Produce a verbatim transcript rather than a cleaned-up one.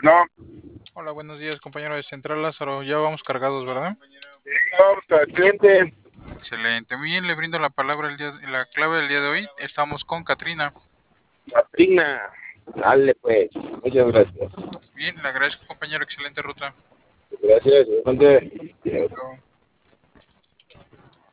No, Hola, buenos días, compañero de Central Lázaro. Ya vamos cargados, ¿verdad? vamos al cliente. Excelente. Muy bien, le brindo la palabra el día, la clave del día de hoy. Estamos con Katrina. Katrina. Dale, pues. Muchas gracias. Bien, le agradezco, compañero. Excelente ruta. Gracias. Igualmente. Luego.